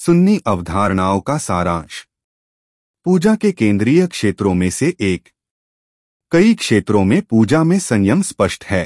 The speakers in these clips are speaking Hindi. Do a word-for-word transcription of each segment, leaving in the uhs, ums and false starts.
सुन्नी अवधारणाओं का सारांश। पूजा के केंद्रीय क्षेत्रों में से एक। कई क्षेत्रों में पूजा में संयम स्पष्ट है।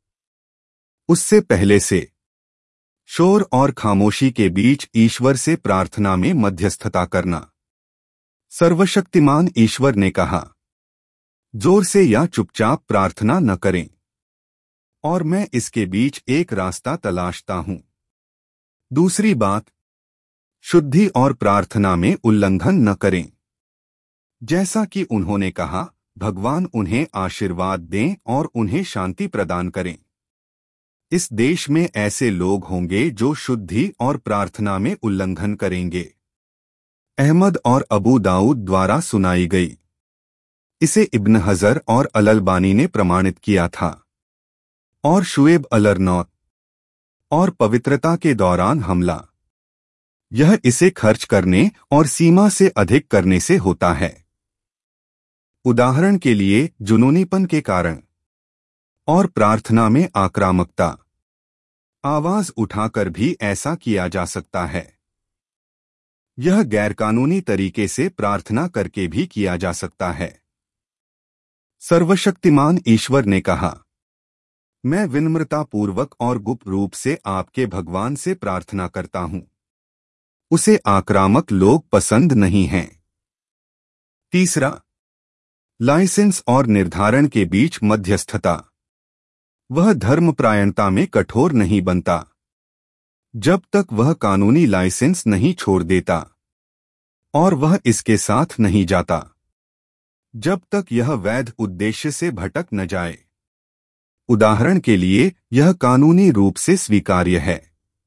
उससे पहले से शोर और खामोशी के बीच ईश्वर से प्रार्थना में मध्यस्थता करना। सर्वशक्तिमान ईश्वर ने कहा, जोर से या चुपचाप प्रार्थना न करें, और मैं इसके बीच एक रास्ता तलाशता हूं। दूसरी बात, शुद्धि और प्रार्थना में उल्लंघन न करें। जैसा कि उन्होंने कहा, भगवान उन्हें आशीर्वाद दें और उन्हें शांति प्रदान करें। इस देश में ऐसे लोग होंगे जो शुद्धि और प्रार्थना में उल्लंघन करेंगे। अहमद और अबू दाऊद द्वारा सुनाई गई। इसे इब्न हजर और अलअल्बानी ने प्रमाणित किया था। और शुएब अलरनौत और पवित्रता के दौरान हमला, यह इसे खर्च करने और सीमा से अधिक करने से होता है। उदाहरण के लिए जुनूनीपन के कारण। और प्रार्थना में आक्रामकता, आवाज उठाकर भी ऐसा किया जा सकता है। यह गैरकानूनी तरीके से प्रार्थना करके भी किया जा सकता है। सर्वशक्तिमान ईश्वर ने कहा, मैं विनम्रतापूर्वक और गुप्त रूप से आपके भगवान से प्रार्थना करता हूं। उसे आक्रामक लोग पसंद नहीं हैं। तीसरा, लाइसेंस और निर्धारण के बीच मध्यस्थता। वह धर्मपरायणता में कठोर नहीं बनता जब तक वह कानूनी लाइसेंस नहीं छोड़ देता, और वह इसके साथ नहीं जाता जब तक यह वैध उद्देश्य से भटक न जाए। उदाहरण के लिए, यह कानूनी रूप से स्वीकार्य है।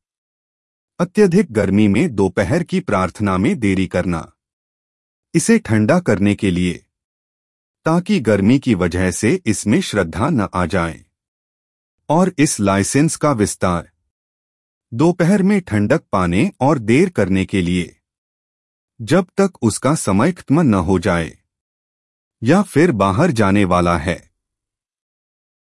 अत्यधिक गर्मी में दोपहर की प्रार्थना में देरी करना, इसे ठंडा करने के लिए, ताकि गर्मी की वजह से इसमें श्रद्धा न आ जाए। और इस लाइसेंस का विस्तार दोपहर में ठंडक पाने और देर करने के लिए, जब तक उसका समय खत्म न हो जाए या फिर बाहर जाने वाला है।